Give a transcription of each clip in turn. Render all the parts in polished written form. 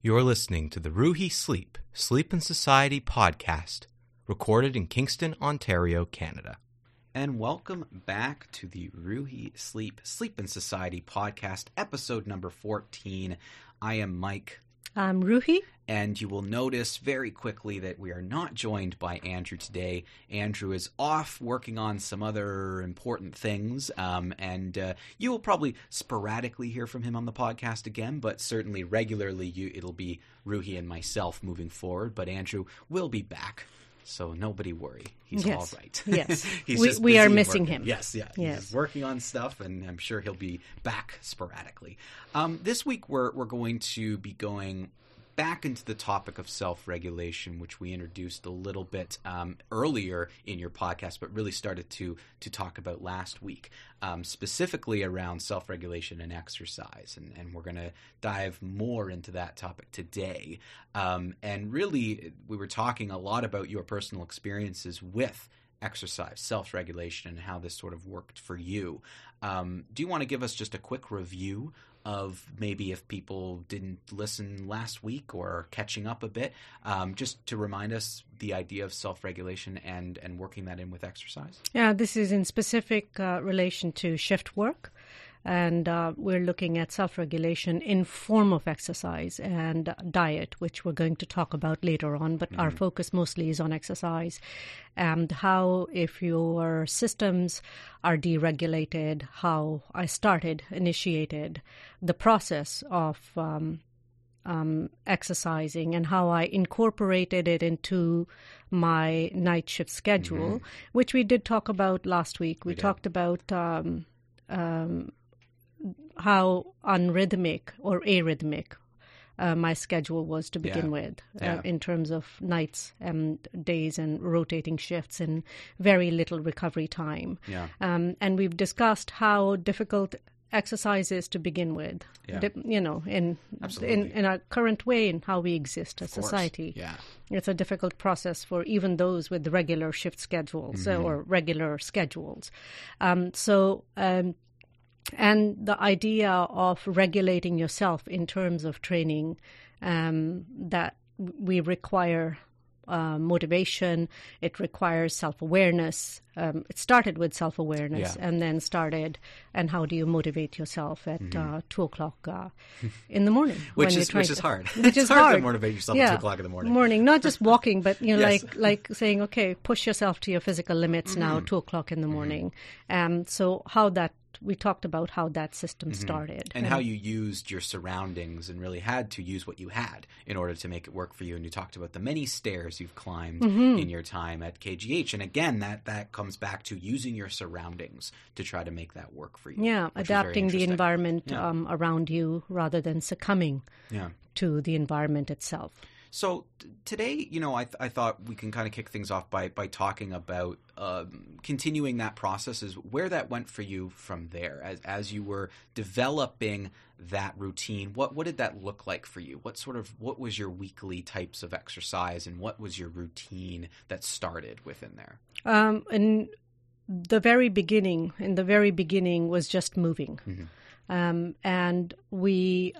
You're listening to the Ruhi Sleep, Sleep and Society podcast, recorded in Kingston, Ontario, Canada. And welcome back to the Ruhi Sleep, Sleep and Society podcast, episode number 14. I am Mike. I'm Ruhi. And you will notice very quickly that we are not joined by Andrew today. Andrew is off working on some other important things, and you will probably sporadically hear from him on the podcast again, but certainly regularly it'll be Ruhi and myself moving forward, but Andrew will be back. So nobody worry. He's all right. Yes. We are missing him. Yes. He's working on stuff, and I'm sure he'll be back sporadically. This week we're going to be going back into the topic of self-regulation, which we introduced a little bit earlier in your podcast, but really started to talk about last week, specifically around self-regulation and exercise. And we're going to dive more into that topic today. And really, we were talking a lot about your personal experiences with exercise, self-regulation, and how this sort of worked for you. Do you want to give us just a quick review of maybe if people didn't listen last week or are catching up a bit, just to remind us the idea of self-regulation and working that in with exercise? Yeah, this is in specific relation to shift work. And we're looking at self-regulation in form of exercise and diet, which we're going to talk about later on. But our focus mostly is on exercise and how, if your systems are deregulated, how I initiated the process of exercising and how I incorporated it into my night shift schedule, which we did talk about last week. We talked about how unrhythmic or arrhythmic my schedule was to begin with in terms of nights and days and rotating shifts and very little recovery time. Yeah. And we've discussed how difficult exercise is to begin with, in our current way in how we exist as society. Yeah. It's a difficult process for even those with regular shift schedules or regular schedules. And the idea of regulating yourself in terms of training, that we require motivation, it requires self-awareness. It started with self-awareness and then and how do you motivate yourself at 2 o'clock in the morning? Which is hard. It's hard to motivate yourself at 2 o'clock in the morning. Not just walking, but like saying, okay, push yourself to your physical limits now, 2 o'clock in the morning. So we talked about how that system started. And how you used your surroundings and really had to use what you had in order to make it work for you. And you talked about the many stairs you've climbed in your time at KGH. And again, that comes back to using your surroundings to try to make that work for you. Yeah, adapting the environment around you rather than succumbing to the environment itself. So today, I thought we can kind of kick things off by talking about continuing that process, is where that went for you from there as you were developing that routine. What did that look like for you? What was your weekly types of exercise, and what was your routine that started within there? In the very beginning was just moving, and we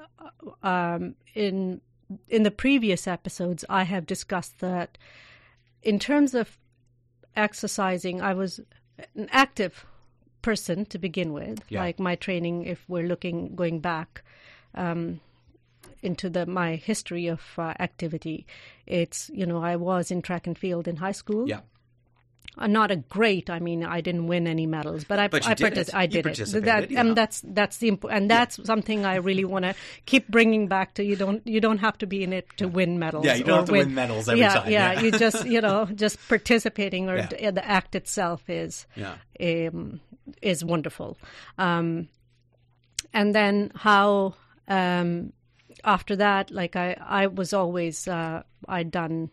in the previous episodes, I have discussed that in terms of exercising, I was an active person to begin with. Yeah. Like my training, if we're going back into my history of activity, it's, I was in track and field in high school. Yeah. Not a great. I didn't win any medals, but I did it. And that's something I really want to keep bringing back to. You don't have to be in it to win medals. Yeah, you don't have to win medals every time. Yeah, you just just participating or the act itself is wonderful. And then how after that, like I was always I'd done.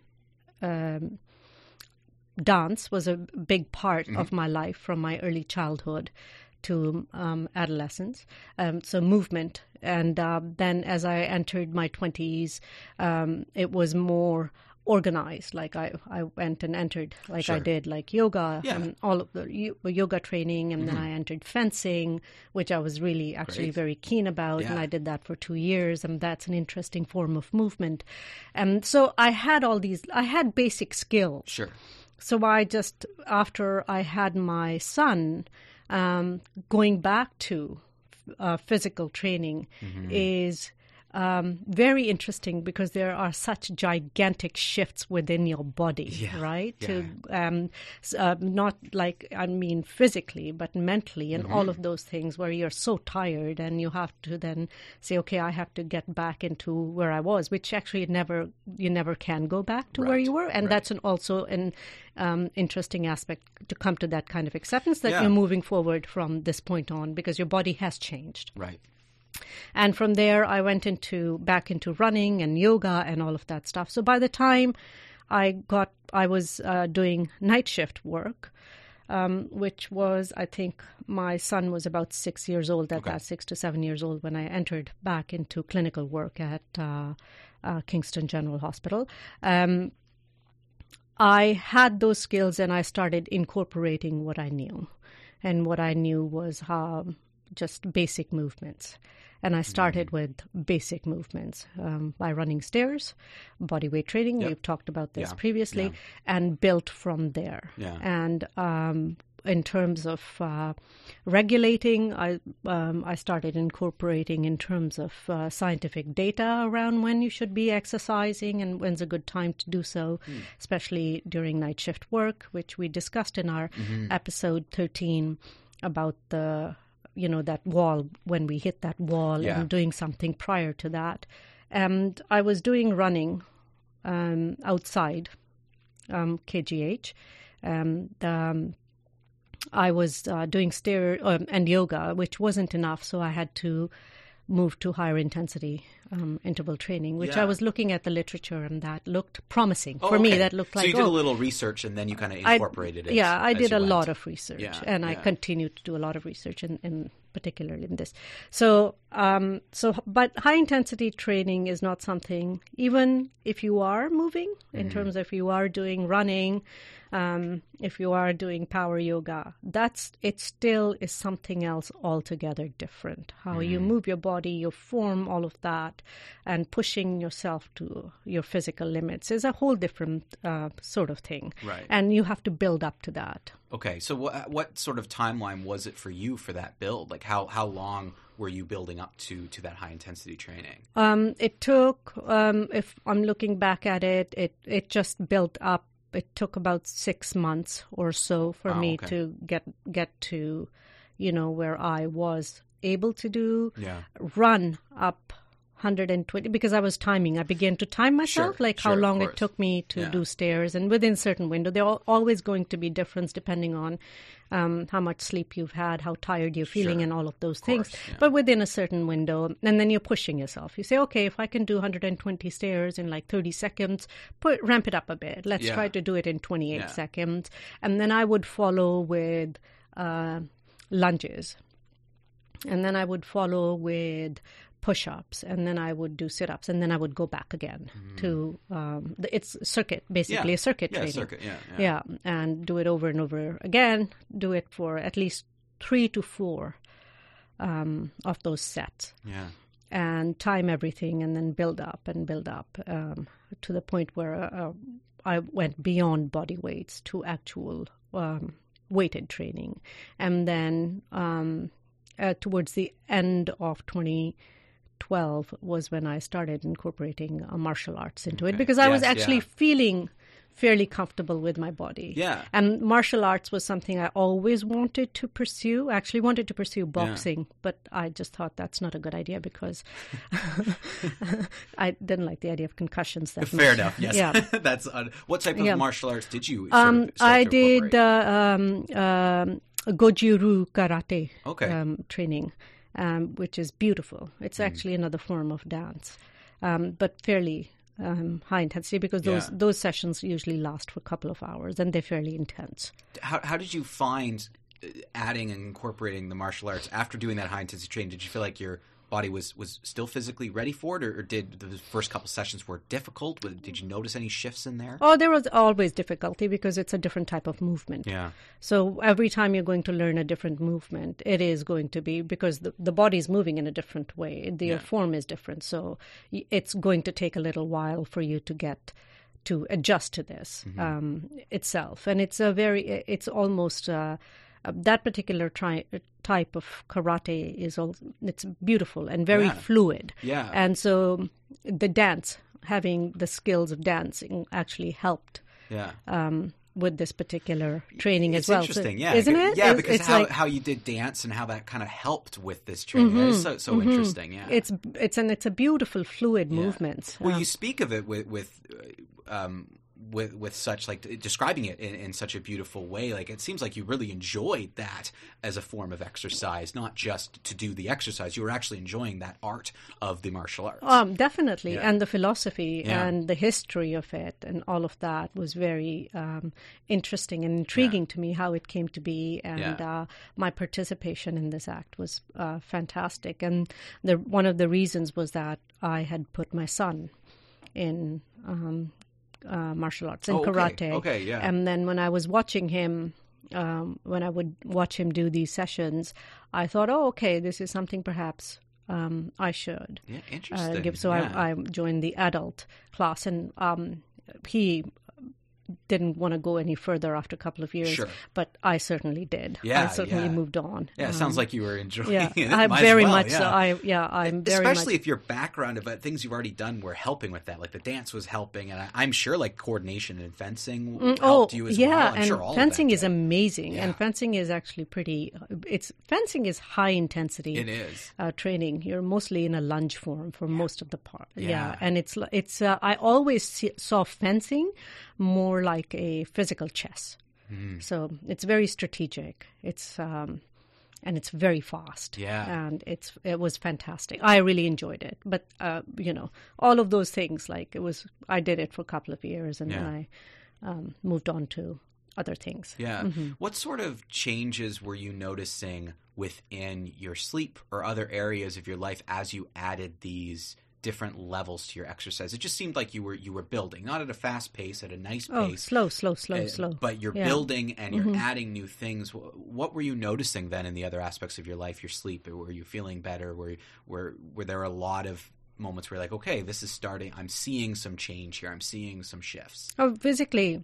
Dance was a big part of my life from my early childhood to adolescence. So movement. And then as I entered my 20s, it was more organized. Like I went and entered, like Sure. I did, like yoga Yeah. and all of the yoga training, and then I entered fencing, which I was really actually Great. very keen about, and Yeah. I did that for 2 years, and that's an interesting form of movement. And so I had I had basic skills. Sure. So I just, after I had my son, going back to physical training is very interesting because there are such gigantic shifts within your body, Yeah, right? yeah. Not like, I mean, physically, but mentally, and all of those things where you're so tired and you have to then say, okay, I have to get back into where I was, which actually you never can go back to where Right, you were. And right. that's also an interesting aspect to come to that kind of acceptance that Yeah. you're moving forward from this point on because your body has changed. Right. And from there, I went back into running and yoga and all of that stuff. So by the time I was doing night shift work, which was, I think, my son was about 6 years old at that, 6 to 7 years old when I entered back into clinical work at Kingston General Hospital. I had those skills and I started incorporating what I knew. And what I knew was just basic movements. And I started with basic movements by running stairs, body weight training. Yep. We've talked about this Yeah. previously, Yeah. and built from there. Yeah. And in terms of regulating, I started incorporating in terms of scientific data around when you should be exercising and when's a good time to do so, especially during night shift work, which we discussed in our episode 13 about that wall, when we hit that wall, Yeah. and doing something prior to that. And I was doing running outside KGH. I was doing stair and yoga, which wasn't enough, so I had to move to higher intensity interval training, which Yeah. I was looking at the literature, and that looked promising. Oh, For me, okay. that looked like, So you did a little research and then you kind of incorporated it. Yeah, I as did you a went. lot of research, Yeah, and I yeah. continue to do a lot of research, in particularly in this. So, but high intensity training is not something, even if you are moving, in terms of if you are doing running, if you are doing power yoga, it still is something else altogether different. How you move your body, your form, all of that, and pushing yourself to your physical limits is a whole different sort of thing. Right. And you have to build up to that. Okay, so what sort of timeline was it for you for that build? Like how long were you building up to that high intensity training? It took, if I'm looking back at it, it just built up. It took about 6 months or so for Wow, me okay. to get to, where I was able to Yeah. run up 120, because I was timing. I began to time myself, Sure, like how sure, of long course. it took me to Yeah. do stairs, and within certain window. There are always going to be difference depending on how much sleep you've had, how tired you're feeling, Sure, and all of those of things. course, yeah. But within a certain window, and then you're pushing yourself. You say, okay, if I can do 120 stairs in like 30 seconds, ramp it up a bit. Let's Yeah. try to do it in 28 Yeah. seconds. And then I would follow with lunges. And then I would follow with push-ups, and then I would do sit-ups, and then I would go back again to it's circuit, basically Yeah. a circuit Yeah, training. circuit, yeah. Yeah, and do it over and over again. Do it for at least 3 to 4 of those sets, Yeah. and time everything, and then build up to the point where I went beyond body weights to actual weighted training, and then towards the end of 2012 was when I started incorporating martial arts into it, Okay. because I was Yes, actually yeah. feeling fairly comfortable with my body. Yeah. And martial arts was something I always wanted to pursue. I actually wanted to pursue boxing, but I just thought that's not a good idea because I didn't like the idea of concussions that much. Fair enough. Yes. Yeah. That's what type of Yeah. martial arts did you sort of start I to did incorporate? Goju-ryu karate Okay. training, which is beautiful. It's actually another form of dance, but fairly high intensity, because Yeah. those sessions usually last for a couple of hours, and they're fairly intense. How did you find adding and incorporating the martial arts after doing that high intensity training? Did you feel like your body was still physically ready for it, or did the first couple sessions were difficult? Did you notice any shifts in there? Oh, there was always difficulty because it's a different type of movement. Yeah. So every time you're going to learn a different movement, it is going to be because the body is moving in a different way. The form is different. So it's going to take a little while for you to get to adjust to this itself. And it's almost... that particular type of karate it's beautiful and very fluid. Yeah. And so the dance, having the skills of dancing actually helped with this particular training as well. It's interesting, so, isn't it? Yeah, because how you did dance and how that kind of helped with this training. That is so interesting, yeah. It's a beautiful fluid movement. Well, you speak of it with such, like, describing it in such a beautiful way. Like, it seems like you really enjoyed that as a form of exercise, not just to do the exercise. You were actually enjoying that art of the martial arts. Definitely. Yeah. And the philosophy and the history of it and all of that was very interesting and intriguing to me, how it came to be. And my participation in this act was fantastic. And one of the reasons was that I had put my son in martial arts and karate. Okay, yeah. And then when I was watching him, when I would watch him do these sessions, I thought, this is something perhaps I should interesting. So I joined the adult class, and he didn't want to go any further after a couple of years, but I certainly did. I certainly moved on. Yeah, it sounds like you were enjoying it. I'm very much so. I'm very much. Especially if your background about things you've already done were helping with that. Like the dance was helping, and I'm sure like coordination and fencing helped you as well. I'm sure all fencing of that is amazing, and fencing is actually pretty. Fencing is high intensity. It is training. You're mostly in a lunge form for most of the part. And it's. I always saw fencing more like a physical chess. So it's very strategic. It's and it's very fast. And it was fantastic. I really enjoyed it. But all of those things, like I did it for a couple of years, and then I moved on to other things. What sort of changes were you noticing within your sleep or other areas of your life as you added these different levels to your exercise? It just seemed like you were building, not at a fast pace, at a nice pace. Slow. But you're building and you're adding new things. What were you noticing then in the other aspects of your life, your sleep? Were you feeling better? Were there a lot of moments where you're like, okay, this is starting, I'm seeing some change here, I'm seeing some shifts? Physically,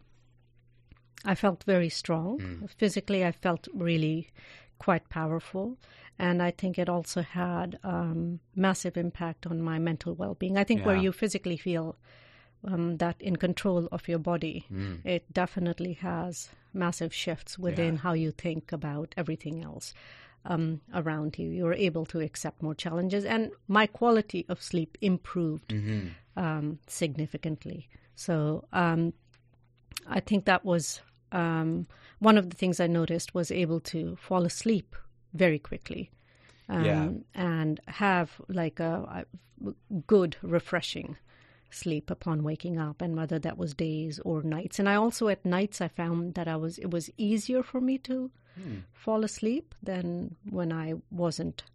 I felt very strong. Physically, I felt really quite powerful. And I think it also had massive impact on my mental well-being. I think where you physically feel that in control of your body, it definitely has massive shifts within how you think about everything else around you. You're able to accept more challenges. And my quality of sleep improved significantly. So I think that was one of the things I noticed, was able to fall asleep very quickly and have like a good, refreshing sleep upon waking up, and whether that was days or nights. And I also, at nights, I found that it was easier for me to fall asleep than when I wasn't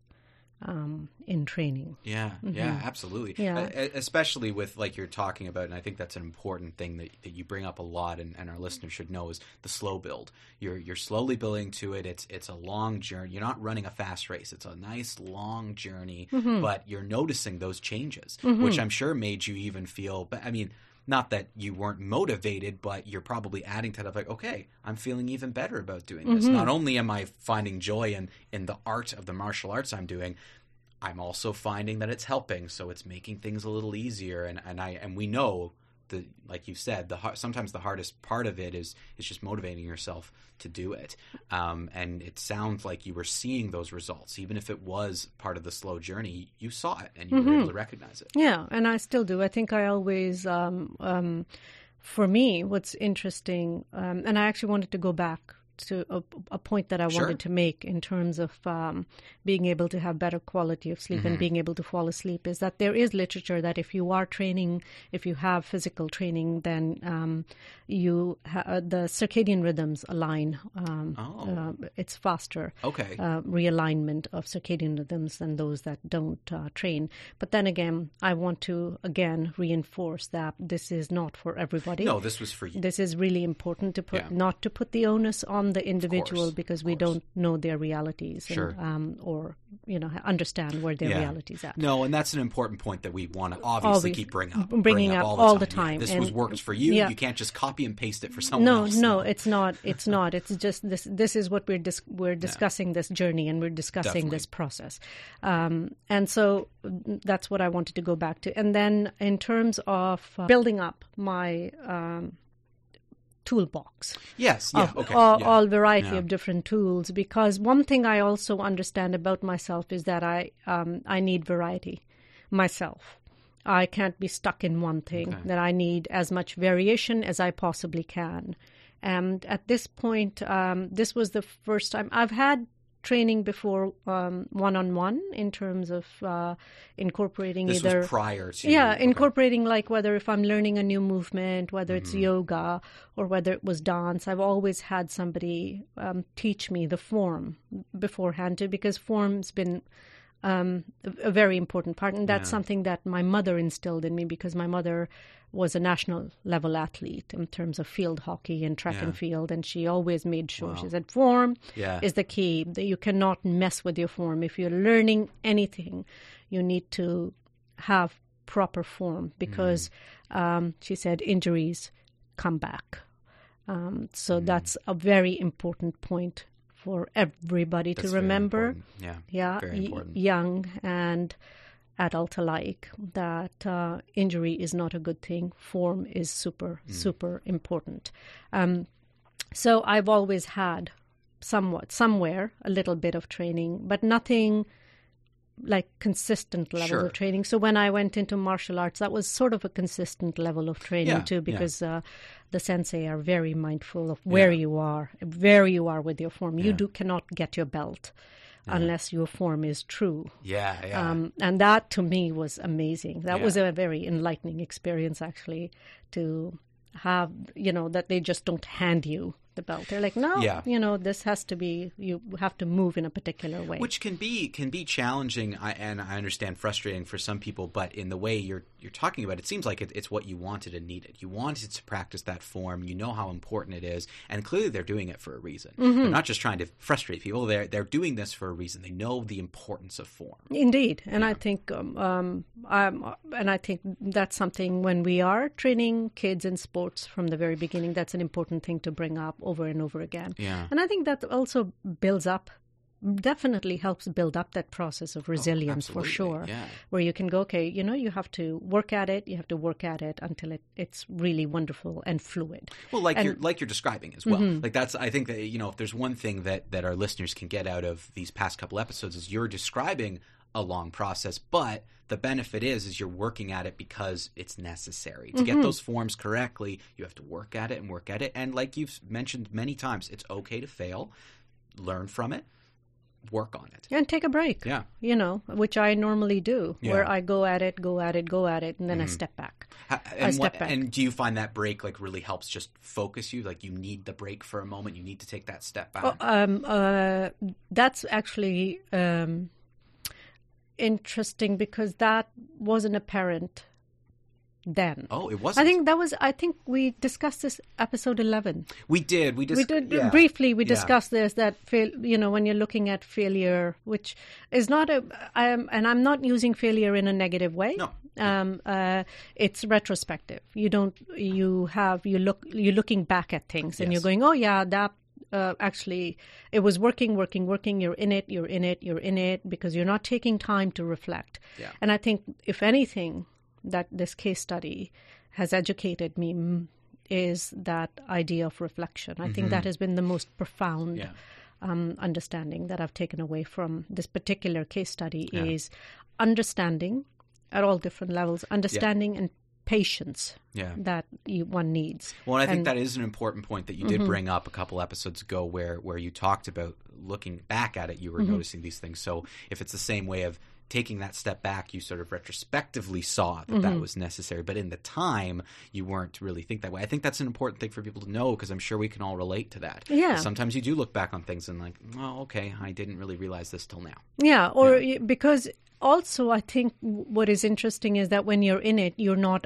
in training. Yeah, absolutely. Especially with, like you're talking about, and I think that's an important thing that you bring up a lot, and our listeners should know, is the slow build. You're slowly building to it. It's a long journey. You're not running a fast race. It's a nice long journey, but you're noticing those changes, which I'm sure made you even feel, I mean, not that you weren't motivated, but you're probably adding to that, like, okay, I'm feeling even better about doing this. Not only am I finding joy in the art of the martial arts I'm doing, I'm also finding that it's helping, so it's making things a little easier. And we know that, like you said, sometimes the hardest part of it is just motivating yourself to do it. And it sounds like you were seeing those results, even if it was part of the slow journey. You saw it and you were able to recognize it. Yeah, and I still do. I think I always, for me, what's interesting, and I actually wanted to go back a point that I Sure. wanted to make in terms of being able to have better quality of sleep and being able to fall asleep is that there is literature that if you are training, if you have physical training, then the circadian rhythms align. It's faster Okay. realignment of circadian rhythms than those that don't train. But then again, I want to again reinforce that this is not for everybody. No, this was for you. This is really important to put, Yeah. not to put the onus on the individual because we course. don't know their realities Sure. or understand where their realities at. No, and that's an important point that we want to obviously keep bringing up all the time. Yeah, this And- was worked for you. yeah. You can't just copy and paste it for someone No, else. no, it's not. It's not. It's just this. This is what we're discussing this journey and we're discussing this process, and so that's what I wanted to go back to. And then in terms of building up my toolbox. Yes. Yeah. Of Okay. all variety Yeah. of different tools, because one thing I also understand about myself is that I need variety myself. I can't be stuck in one thing, that I need as much variation as I possibly can. And at this point, this was the first time I've had training before one-on-one in terms of incorporating This either... was prior to... Yeah, okay. incorporating like whether if I'm learning a new movement, whether it's yoga or whether it was dance, I've always had somebody teach me the form beforehand too, because form's been a very important part. And that's something that my mother instilled in me because my mother was a national level athlete in terms of field hockey and track and field. And she always made sure, she said, form is the key. That you cannot mess with your form. If you're learning anything, you need to have proper form because, she said, injuries come back. So that's a very important point for everybody That's to very remember. important. Yeah, very important. young and adult alike, that injury is not a good thing. Form is super important. So I've always had somewhere a little bit of training, but nothing like consistent level of training. So when I went into martial arts, that was sort of a consistent level of training too, because the sensei are very mindful of where you are with your form. You cannot get your belt unless your form is true. And that to me was amazing. That was a very enlightening experience actually, to have, that they just don't hand you the belt. They're like, no, this has to be, you have to move in a particular way. Which can be challenging, and I understand frustrating for some people, but in the way you're talking about it, seems like it's what you wanted and needed. You wanted to practice that form. You know how important it is, and clearly they're doing it for a reason. They're not just trying to frustrate people. They're doing this for a reason. They know the importance of form. Indeed, and I think I think that's something when we are training kids in sports from the very beginning. That's an important thing to bring up over and over again. And I think that also definitely helps build up that process of resilience for sure, where you can go, okay, you have to work at it. You have to work at it until it's really wonderful and fluid. Well, you're describing as well. Like that's, I think that, if there's one thing that our listeners can get out of these past couple episodes is you're describing a long process, but the benefit is you're working at it because it's necessary. To get those forms correctly, you have to work at it. And like you've mentioned many times, it's okay to fail, learn from it, work on it. And take a break. Yeah. Which I normally do, where I go at it, and then I step back. And do you find that break like really helps just focus you? Like you need the break for a moment, you need to take that step back? That's actually interesting because that wasn't apparent then. Oh, it wasn't? I think we discussed this episode 11. We did. Briefly, we discussed this, that, when you're looking at failure, which is not and I'm not using failure in a negative way. No. It's retrospective. You're looking back at things and you're going, oh yeah, that, actually, it was working. You're in it because you're not taking time to reflect. Yeah. And I think, if anything, that this case study has educated me is that idea of reflection. I think that has been the most profound understanding that I've taken away from this particular case study is understanding at all different levels, understanding and patience that one needs. Well, and I think that is an important point that you did bring up a couple episodes ago where you talked about looking back at it, you were noticing these things. So if it's the same way of taking that step back, you sort of retrospectively saw that that was necessary. But in the time, you weren't really think that way. I think that's an important thing for people to know, because I'm sure we can all relate to that. Yeah. Sometimes you do look back on things and like, well, okay, I didn't really realize this till now. Yeah, or because also I think what is interesting is that when you're in it, you're not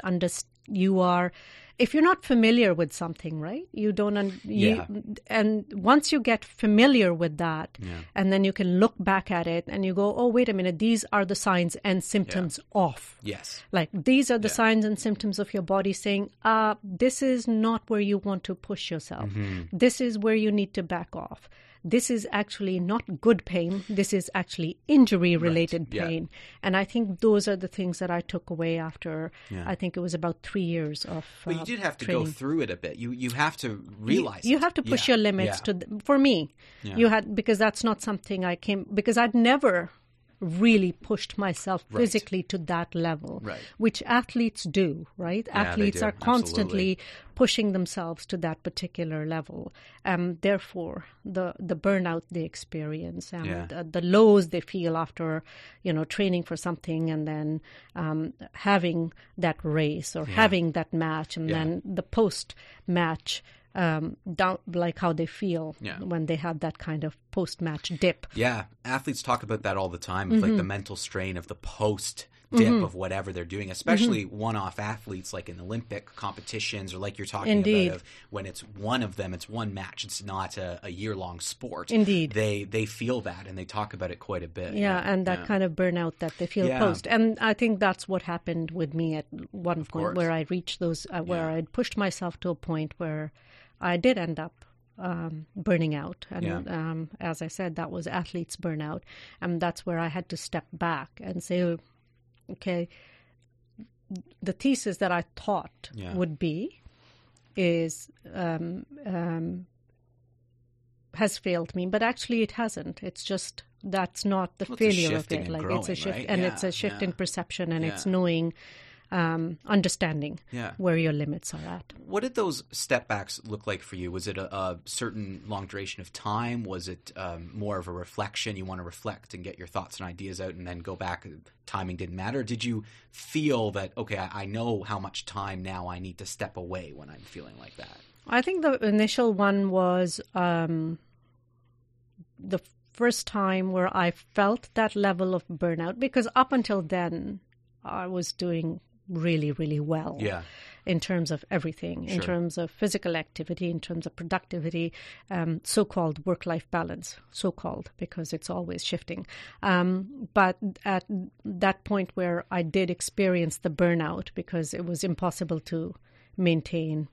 if you're not familiar with something, right? You don't, and once you get familiar with that, and then you can look back at it and you go, oh, wait a minute, these are the signs and symptoms of. Yes. Like these are the signs and symptoms of your body saying, this is not where you want to push yourself. This is where you need to back off. This is actually not good pain. This is actually injury-related pain. And I think those are the things that I took away after, I think it was about 3 years of But you did have to training. go through it a bit. You have to realize you have to push your limits for me. You had, because that's not something because I'd never really pushed myself physically to that level, which athletes do, right? Athletes are constantly pushing themselves to that particular level. Therefore, the burnout they experience and the lows they feel after, training for something and then having that race or having that match and then the post-match down, like how they feel when they have that kind of post-match dip. Yeah, athletes talk about that all the time, with like the mental strain of the post-dip of whatever they're doing, especially one-off athletes like in Olympic competitions or like you're talking about of when it's one of them, it's one match, it's not a year-long sport. Indeed. They feel that and they talk about it quite a bit. Yeah, and that kind of burnout that they feel post. And I think that's what happened with me at one point where I reached those, where I'd pushed myself to a point where I did end up burning out. And as I said, that was athletes' burnout. And that's where I had to step back and say, okay, the thesis that I thought would be has failed me. But actually it hasn't. It's just, that's not the failure of it. Like it's a shift, right? and it's a shift in perception, and it's knowing, understanding where your limits are at. What did those step backs look like for you? Was it a certain long duration of time? Was it more of a reflection? You want to reflect and get your thoughts and ideas out and then go back. Timing didn't matter. Did you feel that, okay, I know how much time now I need to step away when I'm feeling like that? I think the initial one was the first time where I felt that level of burnout, because up until then I was doing really, really well in terms of everything, in terms of physical activity, in terms of productivity, so-called work-life balance, so-called, because it's always shifting. But at that point where I did experience the burnout, because it was impossible to maintain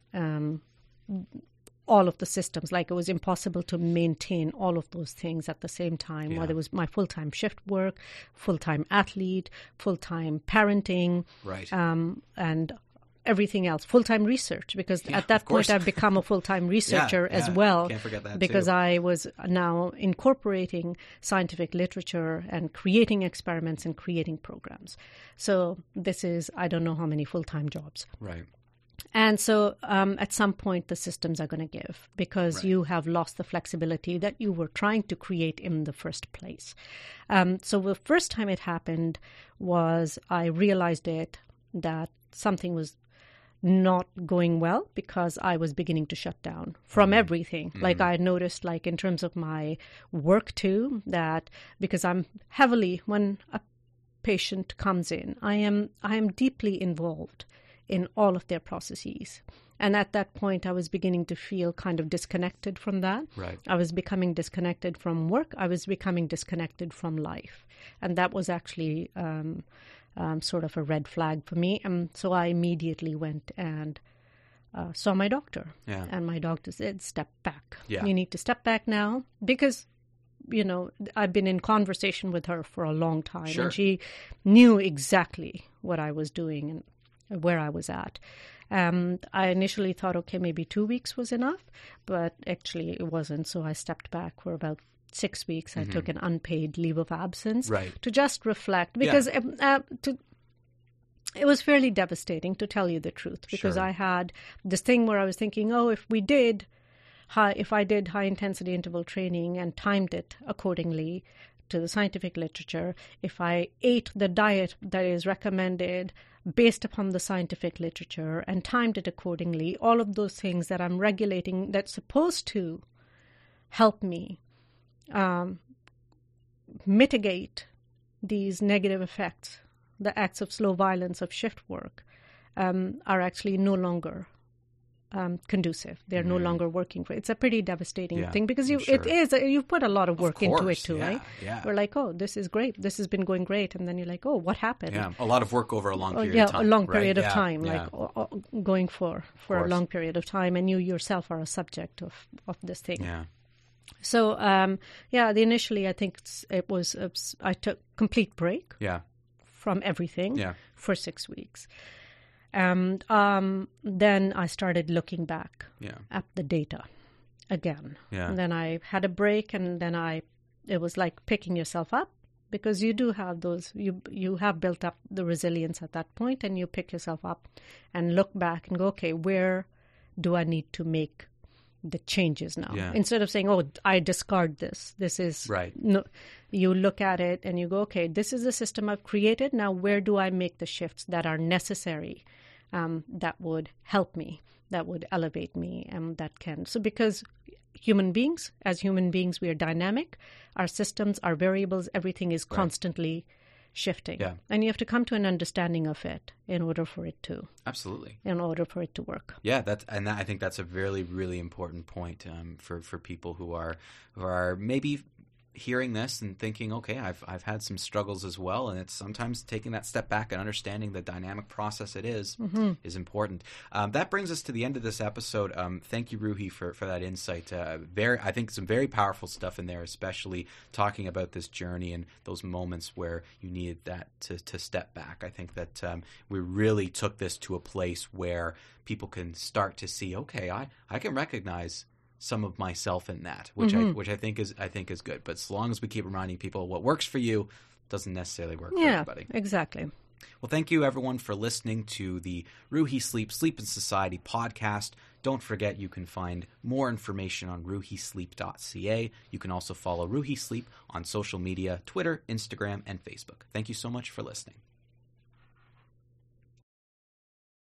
all of the systems, like it was impossible to maintain all of those things at the same time, whether it was my full-time shift work, full-time athlete, full-time parenting, and everything else, full-time research, because at that point I've become a full-time researcher as well. Can't forget that because too. I was now incorporating scientific literature and creating experiments and creating programs. So this is, I don't know how many full-time jobs. Right. And so at some point, the systems are going to give, because you have lost the flexibility that you were trying to create in the first place. So the first time it happened was I realized that something was not going well, because I was beginning to shut down from everything. Like I noticed, like in terms of my work too, that because I'm heavily, when a patient comes in, I am deeply involved in all of their processes. And at that point, I was beginning to feel kind of disconnected from that. Right. I was becoming disconnected from work. I was becoming disconnected from life. And that was actually sort of a red flag for me. And so I immediately went and saw my doctor. Yeah. And my doctor said, step back. Yeah. You need to step back now, because I've been in conversation with her for a long time. Sure. And she knew exactly what I was doing and where I was at. I initially thought, okay, maybe 2 weeks was enough, but actually it wasn't. So I stepped back for about 6 weeks. I took an unpaid leave of absence to just reflect, because It was fairly devastating, to tell you the truth, because Sure. I had this thing where I was thinking, oh, if I did high intensity interval training and timed it accordingly to the scientific literature, if I ate the diet that is recommended based upon the scientific literature and timed it accordingly, all of those things that I'm regulating that's supposed to help me mitigate these negative effects, the acts of slow violence of shift work, are actually no longer conducive. They're no longer working for it. It's a pretty devastating Yeah, thing, because I'm sure. you've put a lot of work into it course, too, yeah, right? yeah. We're like, oh, this is great. This has been going great. And then you're like, oh, what happened? Yeah, a lot of work over a long period Yeah, of time. a long right? period of Yeah, time, yeah. like going for a course. long period of time, and you yourself are a subject of this thing. Yeah. So, initially I think it was, I took complete break Yeah. from everything Yeah. for 6 weeks. And then I started looking back Yeah. at the data again. Yeah. And then I had a break, and then it was like picking yourself up, because you do have those, you have built up the resilience at that point, and you pick yourself up and look back and go, okay, where do I need to make the changes now? Yeah. Instead of saying, oh, I discard this. This is Right. no. You look at it and you go, okay, this is the system I've created. Now, where do I make the shifts that are necessary, that would help me, that would elevate me, and that can. So because as human beings, we are dynamic. Our systems, our variables, everything is constantly shifting. Yeah. And you have to come to an understanding of it in order for it to Absolutely. work. Yeah, I think that's a really, really important point for people who are maybe hearing this and thinking, okay, I've had some struggles as well, and it's sometimes taking that step back and understanding the dynamic process it is important. That brings us to the end of this episode. Thank you, Ruhi, for that insight. I think some very powerful stuff in there, especially talking about this journey and those moments where you needed that to step back. I think that we really took this to a place where people can start to see, okay, I can recognize some of myself in that, which I think is good. But as long as we keep reminding people what works for you doesn't necessarily work for everybody. Exactly. Well, thank you everyone for listening to the Ruhi Sleep and Society podcast. Don't forget you can find more information on ruhisleep.ca. You can also follow Ruhi Sleep on social media, Twitter, Instagram, and Facebook. Thank you so much for listening.